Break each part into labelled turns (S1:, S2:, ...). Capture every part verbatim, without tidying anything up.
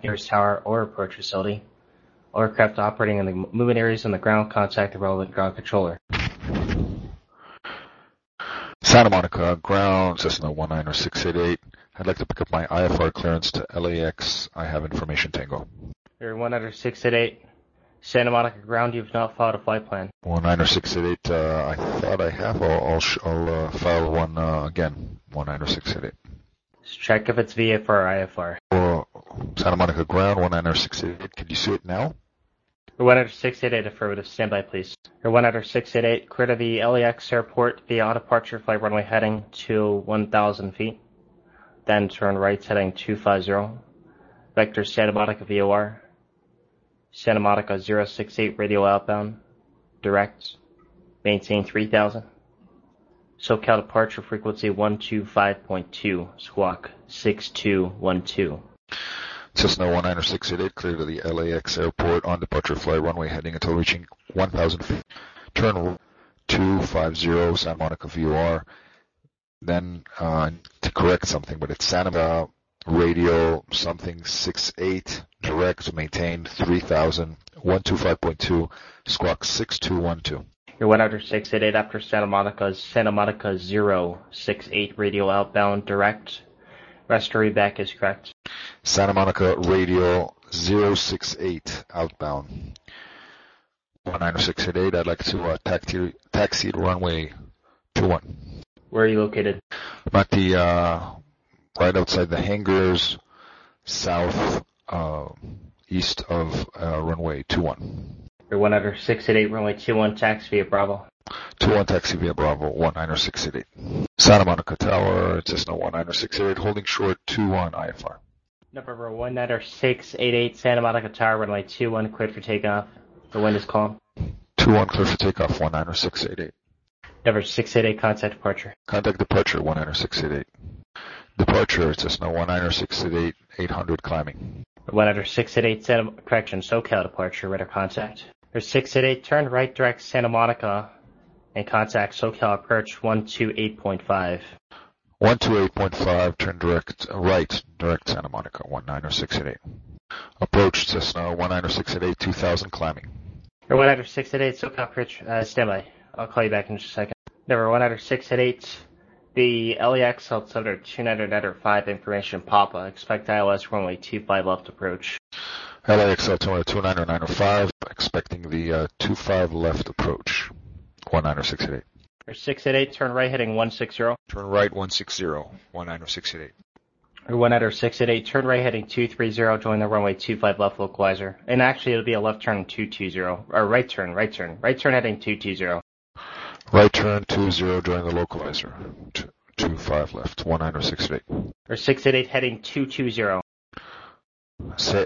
S1: nearest tower or approach facility. All aircraft operating in the movement areas on the ground contact the relevant ground controller.
S2: Santa Monica ground, Cessna one nine zero six eight eight. I'd like to pick up my I F R clearance to L A X. I have information Tango.
S1: Air one nine zero six eight eight. Santa Monica ground, you've not filed a flight plan.
S2: one nine zero six eight eight, uh, I thought I have. I'll, I'll, sh- I'll uh, file one uh, again. one nine zero six eight eight.
S1: Just check if it's V F R or I F R.
S2: Or Santa Monica ground, one nine zero six eight eight. Can you see it now?
S1: Air one nine zero six eight eight, affirmative. Standby, please. Air one nine zero six eight eight, clear to the L A X airport via auto departure flight runway heading to one thousand feet. Then turn right heading two five zero. Vector Santa Monica V O R. Santa Monica zero six eight radio outbound. Direct. Maintain three thousand. SoCal departure frequency one two five point two. Squawk six two one two.
S2: Cessna one nine zero six eight eight, clear to the L A X airport on departure flight runway heading until reaching one thousand feet. Turn two five zero, Santa Monica V O R. Then, uh, to correct something, but it's Santa Monica radio something six eight, direct, maintain three thousand, one two five point two, squawk six two one two.
S1: Your one nine zero six eight eight after Santa Monica's Santa Monica zero six eight radio outbound direct. Rest back is correct.
S2: Santa Monica radio zero six eight outbound. one nine zero six eight eight, I'd like to uh, taxi, taxi to runway two one.
S1: Where are you located?
S2: I'm at the, uh, right outside the hangars, south, uh, east of uh, runway two one.
S1: Your one nine zero six eight eight, runway two one, taxi via Bravo.
S2: two one, taxi via Bravo, one nine zero six eight eight. Santa Monica Tower, Cessna one nine zero six eight eight, holding short two one I F R.
S1: Number one nine zero six eight eight, Santa Monica Tower, runway two one, cleared for takeoff. The wind is calm.
S2: two one, clear for takeoff, one nine zero six eight eight.
S1: Number six eight eight, contact departure.
S2: Contact departure, one nine zero six eight eight. Departure, Cessna one nine zero six eight eight, eight hundred climbing.
S1: one nine zero six eight eight, Santa, correction, SoCal departure, radar contact. There's six eight eight, turn right direct Santa Monica and contact SoCal approach one two eight point five.
S2: one two eight point five, turn direct, right, direct Santa Monica, one nine zero six eight eight. Approach Cessna one nine zero six eight eight, two thousand climbing.
S1: Or one nine zero six eight eight, SoCal approach, uh, standby. I'll call you back in just a second. Number one nine zero six eight eight, the L A X altimeter two nine zero five information Papa, expect I L S runway two five left approach.
S2: L A X altimeter two nine zero five, expecting the uh, two five left approach, one nine zero six eight eight.
S1: Or six eight eight, turn right heading one six zero.
S2: Turn right one six zero, one nine zero six eight eight.
S1: Or one nine zero six eight eight, turn right heading two three zero, join the runway two five left localizer. And actually it'll be a left turn two two zero, or right turn, right turn, right turn heading two two zero.
S2: Right turn two zero, join the localizer, two five left, one nine zero six eight eight.
S1: Or six eight eight heading two two zero.
S2: Say,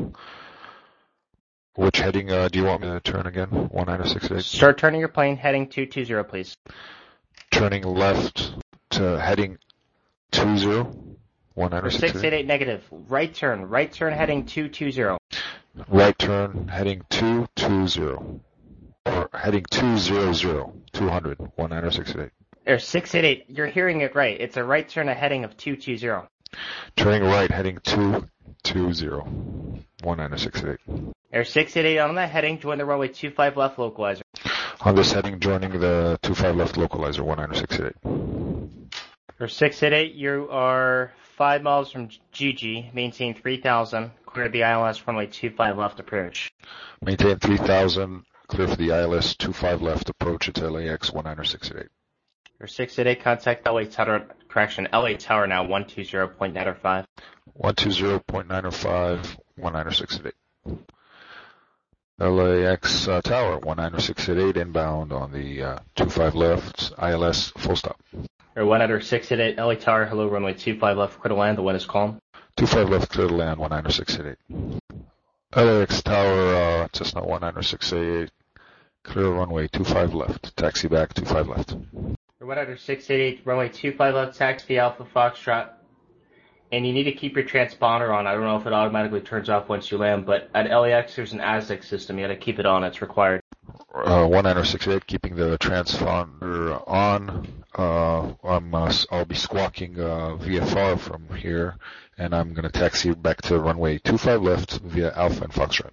S2: which heading uh, do you want me to turn again? one nine zero six eight eight?
S1: Start turning your plane heading two two zero, please.
S2: Turning left to heading two zero, one nine zero six eight eight.
S1: six eight eight negative. Right turn. Right turn heading two two zero.
S2: Right turn heading two two zero. Or heading two zero zero, two hundred, one nine zero six eight eight.
S1: Or six eight eight. You're hearing it right. It's a right turn a heading of two two zero.
S2: Turning right heading two two zero, one nine zero six eight eight.
S1: Air six eight eight on that heading, join the runway two five left localizer.
S2: On this heading, joining the two five left localizer, one nine zero six eight eight.
S1: For six eight eight, you are five miles from G G, maintain three thousand, clear the I L S runway two five left approach.
S2: Maintain three thousand, clear for the I L S two five left approach at L A X one nine zero six eight eight.
S1: For six eight eight, contact L A Tower, correction, L A Tower now one two zero point nine zero five.
S2: one two zero point nine zero five, one nine zero six eight eight. L A X uh, Tower, one nine zero six eight eight, inbound on the uh, two five left, I L S, full stop.
S1: Or one nine zero six eight eight, L A Tower, hello, runway two five left, clear to land, the wind is calm.
S2: two five left, clear to land, one nine zero six eight eight. L A X Tower, uh, Cessna one nine zero six eight eight, clear runway two five left, taxi back, two five left.
S1: Or one nine zero six eight eight, runway two five left, taxi Alpha Foxtrot. And you need to keep your transponder on. I don't know if it automatically turns off once you land, but at L A X there's an A S I C system. You got to keep it on. It's required.
S2: uh, one nine six eight, keeping the transponder on. Uh, I'm, uh, I'll be squawking uh, V F R from here, and I'm going to taxi back to runway two five left via Alpha and Foxtrot.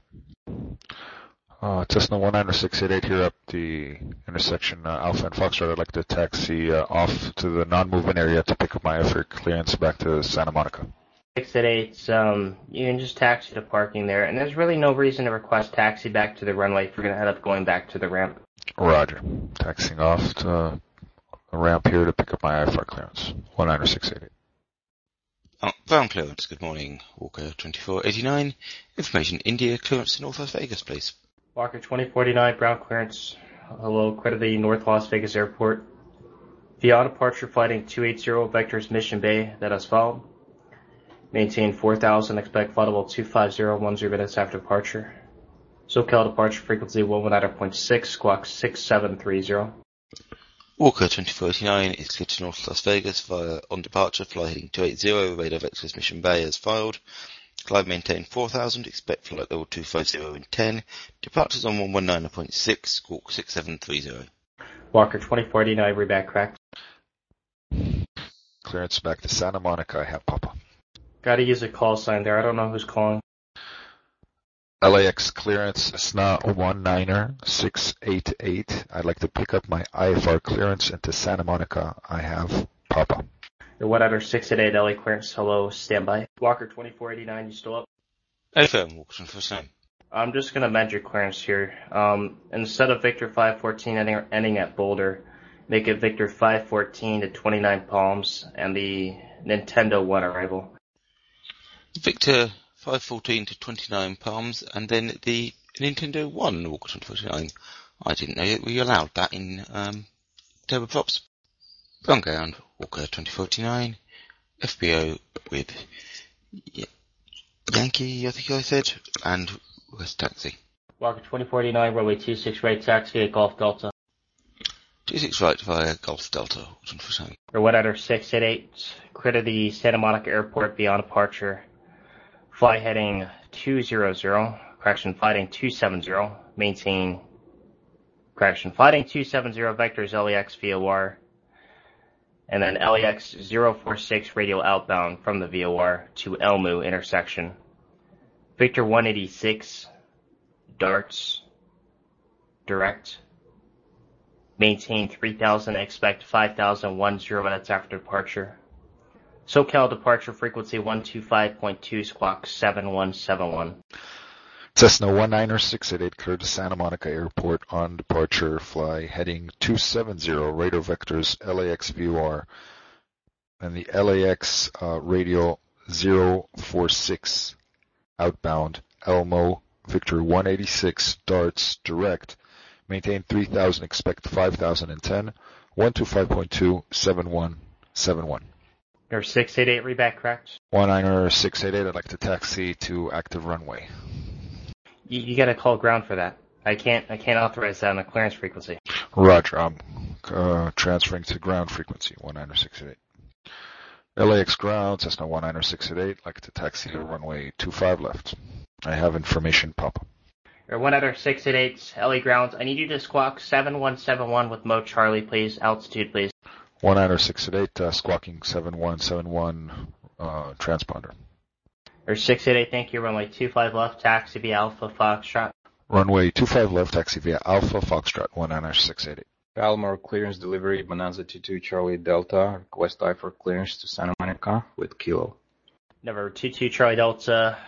S2: Uh, Cessna one nine six eight here up the intersection uh, Alpha and Foxtrot. I'd like to taxi uh, off to the non-movement area to pick up my air clearance back to Santa Monica.
S1: six eighty-eight, um, you can just taxi to parking there, and there's really no reason to request taxi back to the runway if you're going to end up going back to the ramp.
S2: Roger. Taxiing off to the ramp here to pick up my I F R clearance. one nine six eight eight.
S3: Oh, ground clearance, good morning. Walker twenty-four eighty-nine. Information, India, clearance to North Las Vegas, please.
S1: Walker twenty-four eighty-nine, ground clearance. Hello, credit the North Las Vegas Airport. Via departure flighting two eighty, vectors Mission Bay, that has followed. Maintain four thousand, expect flight level two five zero, one zero minutes after departure. SoCal departure frequency one nineteen point six, squawk six seven three zero.
S3: Walker twenty-four eighty-nine is cleared to North Las Vegas via on departure, fly heading two eighty, radar vectors Mission Bay as filed. Climb maintain four thousand, expect flight level two five zero in ten. Departures on one nineteen point six, squawk six seven three zero.
S1: Walker twenty-four eighty-nine, reback correct.
S2: Clearance back to Santa Monica, I have Papa.
S1: Gotta use a call sign there, I don't know who's calling.
S2: L A X clearance, Cessna one nine six eight eight. I'd like to pick up my I F R clearance into Santa Monica, I have Papa.
S1: Your one nine six eight eight L A clearance, hello, standby. Walker twenty-four eighty-nine, you still up?
S3: Affirm, Walker twenty-four eighty-nine.
S1: I'm just gonna amend your clearance here. Um, instead of Victor five fourteen ending, ending at Boulder, make it Victor five fourteen to twenty-nine Palms and the Nintendo One arrival.
S3: Victor five fourteen to twenty-nine Palms, and then the Nintendo One, Walker twenty-four eighty-nine. I didn't know that we allowed that in um, turboprops. Ground ground, Walker twenty-four eighty-nine, F B O with Yankee, I think I said, and West Taxi.
S1: Walker twenty-four eighty-nine, runway two six right, taxi at Golf Delta.
S3: two six right via Golf Delta, twenty-four eighty-nine.
S1: Your one nine six eight eight, clear to the Santa Monica Airport beyond departure. Fly heading two hundred, correction, flighting two seventy, maintain, correction, flighting two seventy, vectors L A X V O R, and then L A X zero four six radial outbound from the V O R to Elmu intersection. Victor one eighty-six, darts, direct, maintain three thousand, expect five thousand, one zero minutes after departure. SoCal departure frequency one twenty-five point two, squawk seven one seven one.
S2: Cessna one nine six eight eight, cleared to Santa Monica Airport on departure, fly heading two seventy, radar vectors L A X V O R, and the L A X uh, radial zero four six outbound, Elmo, Victor one eighty-six, darts, direct, maintain three thousand, expect five thousand ten, one twenty-five point two, seven one seven one.
S1: Your six eight eight, reback correct?
S2: one nine six eight eight, I'd like to taxi to active runway.
S1: You, you gotta call ground for that. I can't, I can't authorize that on the clearance frequency.
S2: Roger, I'm uh, transferring to ground frequency, one nine six eight eight. L A X ground, Cessna one nine six eight eight, I'd like to taxi to runway two five left. I have information, Papa.
S1: Your one nine six eight eight, L A grounds, I need you to squawk seven one seven one with Mo Charlie, please. Altitude, please.
S2: one nine six eight eight, uh, squawking seven one seven one, uh, transponder.
S1: Or six eight eight, thank you, runway two five left, taxi via Alpha Foxtrot.
S2: Runway two five left, taxi via Alpha Foxtrot, one nine six eight eight.
S4: Palomar clearance delivery, Bonanza two two Charlie Delta, request I for clearance to Santa Monica with Kilo.
S1: Number two two Charlie Delta,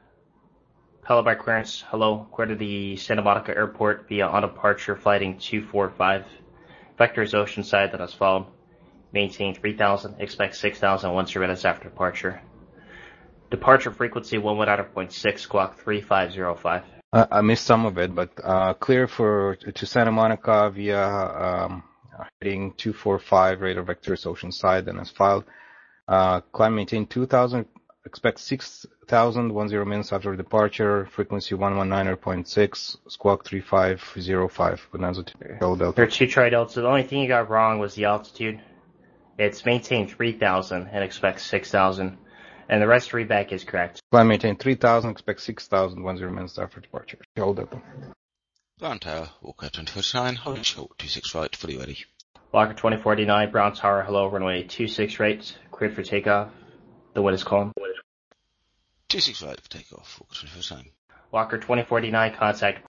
S1: Palomar clearance, hello, clear to the Santa Monica Airport via on departure flighting two four five. Vectors Oceanside that has followed. Maintain three thousand, expect six thousand, one zero minutes after departure. Departure frequency one nineteen point six, squawk three five zero five.
S4: Uh, I missed some of it, but uh, clear for to Santa Monica via um, heading two four five, radar vectors Oceanside and as filed. Uh, climb maintain two thousand, expect six thousand, one zero minutes after departure. Frequency one nineteen point six, squawk three five zero five. Bonanza two Delta.
S1: two Charlie Delta, the only thing you got wrong was the altitude. It's maintain three thousand and expect six thousand. And the rest reback is correct.
S4: Climb maintain three thousand, expect six thousand, one zero minutes after departure. Hold up.
S3: Brown Tower, Walker twenty forty-nine, holding short, two six right, fully ready.
S1: Walker twenty forty-nine, Brown Tower, hello, runway two six right, cleared for takeoff. The wind is calm.
S3: two six right for takeoff, Walker twenty forty-nine.
S1: Walker twenty forty-nine, contact